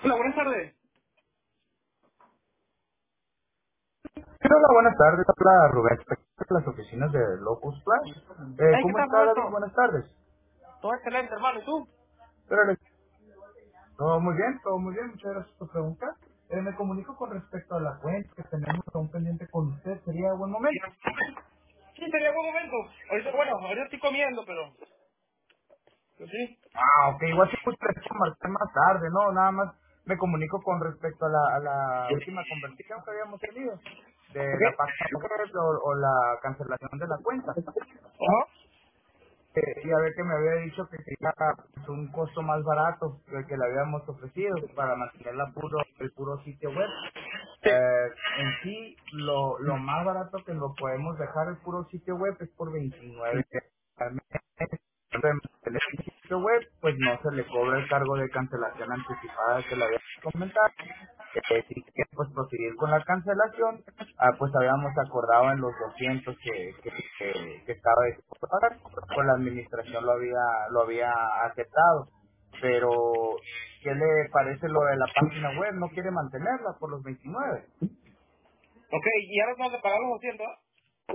Hola, buenas tardes. Hola, buenas tardes. Habla Rubén, de las oficinas de Locus Flash. Hey, ¿qué ¿Cómo tal, está, David? Roberto? Buenas tardes. Todo excelente, hermano. ¿Y tú? Pero todo muy bien. Muchas gracias por preguntar. Me comunico con respecto a la cuenta que tenemos aún pendiente con usted. ¿Sería buen momento? Sí, sería buen momento. Ahorita, bueno, ahorita estoy comiendo, pero sí. Ah, ok. Igual si gusta marcar más tarde, ¿no? Nada más me comunico con respecto a la última conversación que habíamos tenido de ¿Ok? la página web o la cancelación de la cuenta. Ajá. Y a ver que me había dicho que quería pues, un costo más barato que el que le habíamos ofrecido para mantener el puro sitio web. Sí. En sí, lo más barato que lo podemos dejar el puro sitio web es por 29 al mes. El sitio web, pues no se le cobra el cargo de cancelación anticipada que le había comentado. Si quiere pues proseguir con la cancelación, pues habíamos acordado en los 200 que estaba dispuesto a pagar, pues la administración lo había aceptado. Pero, ¿qué le parece lo de la página web? ¿No quiere mantenerla por los 29? Ok, y ahora tengo que pagar los 200, ¿ah?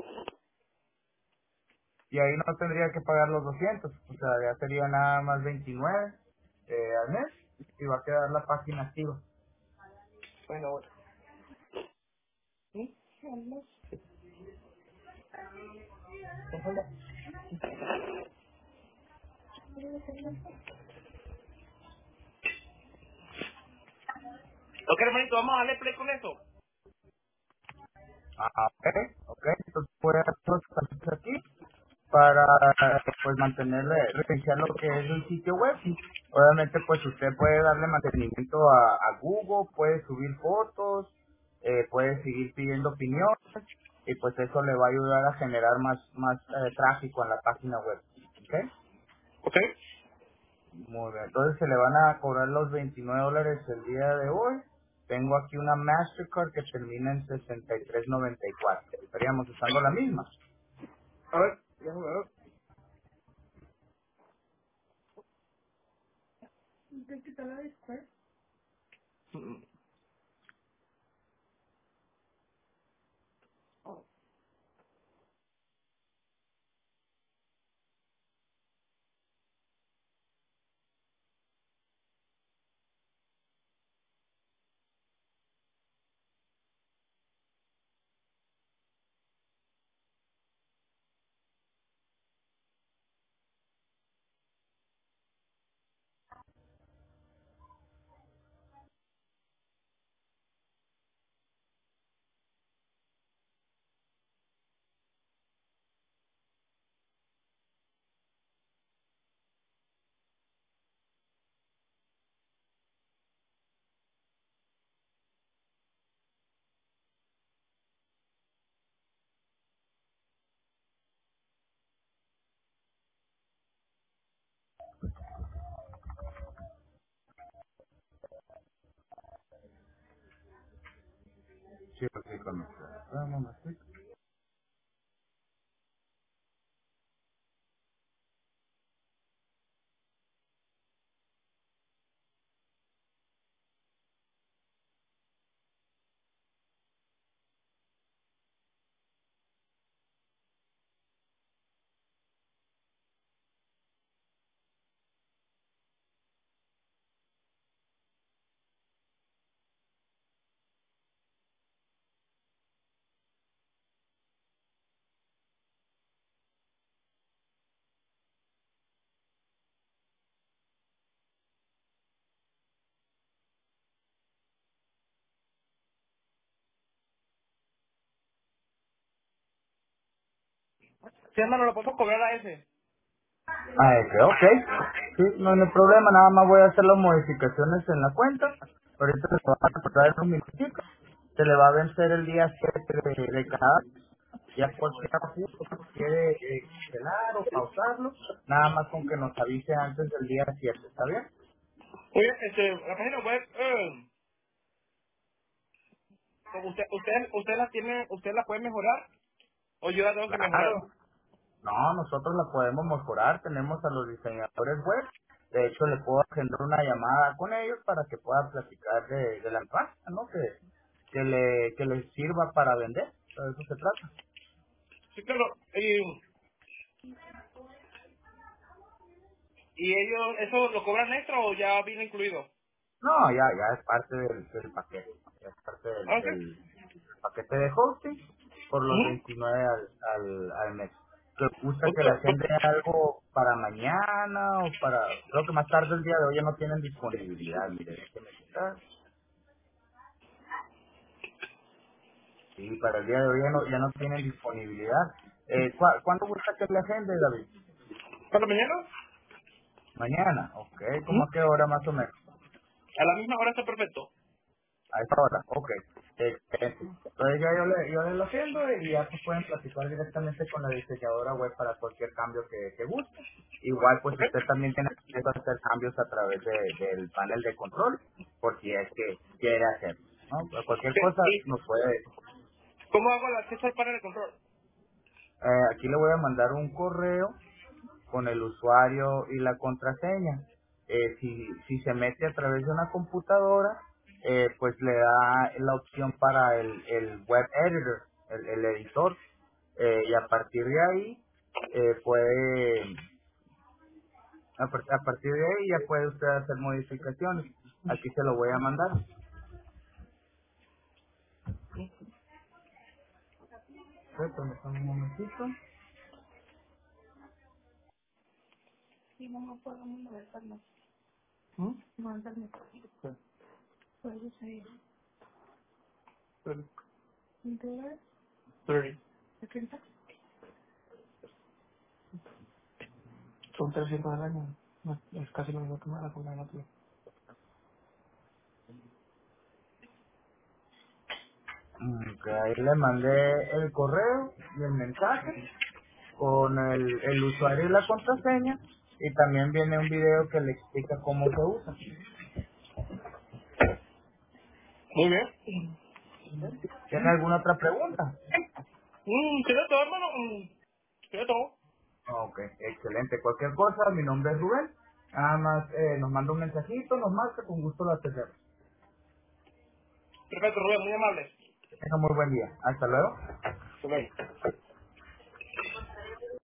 Y ahí no tendría que pagar los 200, o sea, ya sería nada más 29 al mes y va a quedar la página activa. Bueno, bueno. ¿Sí? Ok, hermanito, vamos a darle play con eso. Ok, ok, entonces voy a hacer los cambios aquí para pues mantenerle, reiniciar lo que es el sitio web. Obviamente pues usted puede darle mantenimiento a Google, puede subir fotos, puede seguir pidiendo opiniones y pues eso le va a ayudar a generar más tráfico en la página web. ¿Ok? Ok. Muy bien, entonces se le van a cobrar los 29 dólares el día de hoy. Tengo aquí una Mastercard que termina en 63.94. Estaríamos usando la misma. A ver, déjame ver. Sí, sí, con usted. Un momentito. Sí, hermano, lo podemos cobrar a ese. Ok. Sí, no, no hay problema, nada más voy a hacer las modificaciones en la cuenta. Ahorita se va a traer un minutito. Se le va a vencer el día 7 de cada mes. Ya cualquier ajuste que quiere cancelar o pausarlo, nada más con que nos avise antes del día 7, ¿está bien? Oye, la página web, usted la tiene, usted la puede mejorar o yo la tengo que mejorar. Claro. No, nosotros la podemos mejorar, tenemos a los diseñadores web. De hecho, le puedo agendar una llamada con ellos para que pueda platicar de la empresa, ¿no? Que les sirva para vender. De eso se trata. Sí, claro. ¿Y ellos eso lo cobran extra o ya viene incluido? No, ya es parte del paquete. ¿No? Ya es parte Ah, ok. del paquete de hosting por los Ujú. 29 al mes. ¿Te gusta que le Otra- agende algo para mañana o para... Creo que más tarde el día de hoy ya no tienen disponibilidad, mire, déjeme checar. Sí, para el día de hoy ya no tienen disponibilidad. ¿Cuándo gusta que le agende, David? ¿Para mañana? Mañana, ok. ¿Cómo Ujú. a qué hora más o menos? A la misma hora está perfecto. A esta hora, ok. Excelente. Entonces ya yo le lo haciendo y ya pues pueden platicar directamente con la diseñadora web para cualquier cambio que guste. Igual pues ¿Ok? usted también tiene acceso a hacer cambios a través del panel de control por si es que quiere hacerlo. ¿No? Cualquier Ok. cosa ¿Y nos puede... cómo hago el acceso al panel de control? aquí le voy a mandar un correo con el usuario y la contraseña. Si se mete a través de una computadora, pues le da la opción para el web editor, el editor, y a partir de ahí puede, a partir de ahí ya puede usted hacer modificaciones. Aquí se lo voy a mandar. Ok, permítame un momentito. ¿Mm? Sí. 30. Son 300 al año. No, es casi lo mismo que me da con la otra. Ok, ahí le mandé el correo y el mensaje con el usuario y la contraseña y también viene un video que le explica cómo se usa. Muy bien. ¿Tiene alguna otra pregunta? ¿Tiene todo, hermano? ¿Tiene todo? Ok, excelente. Cualquier cosa, mi nombre es Rubén. Nada más nos manda un mensajito, nos marca, con gusto lo atendemos. Perfecto, Rubén, muy amable. Que tenga muy buen día. Hasta luego. Ok.